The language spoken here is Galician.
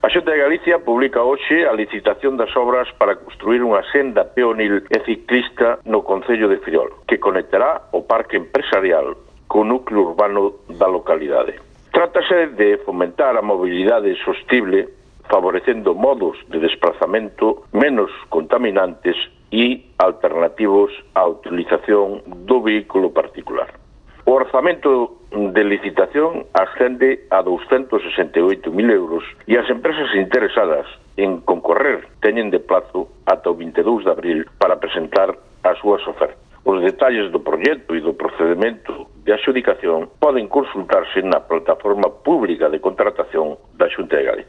A Xunta de Galicia publica hoxe a licitación das obras para construir unha senda peonil e ciclista no concello de Friol, que conectará o parque empresarial co núcleo urbano da localidade. Trátase de fomentar a mobilidade sostible, favorecendo modos de desplazamento menos contaminantes e alternativos á utilización do vehículo particular. O orzamento de licitación ascende a 268.000 euros e as empresas interesadas en concorrer teñen de plazo ata o 22 de abril para presentar as súas ofertas. Os detalles do proxecto e do procedimento de adxudicación poden consultarse na plataforma pública de contratación da Xunta de Galicia.